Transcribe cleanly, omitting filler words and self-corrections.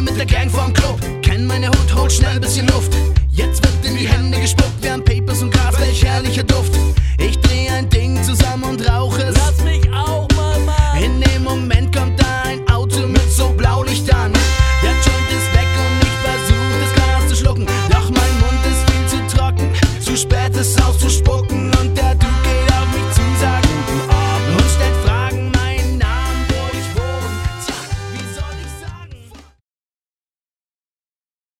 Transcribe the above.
mit der Gang vom Club. Kenn meine Hut, holt schnell ein bisschen Luft. Jetzt wird in die Hände gespuckt, wir haben Papers und Gras, welch herrlicher Duft. Ich dreh ein Ding zusammen und rauche es. Lass mich auch mal machen. In dem Moment kommt da ein Auto mit so Blaulicht an. Der Joint ist weg und ich versuch das Glas zu schlucken. Doch mein Mund ist viel zu trocken, zu spät es auszuspucken. Und der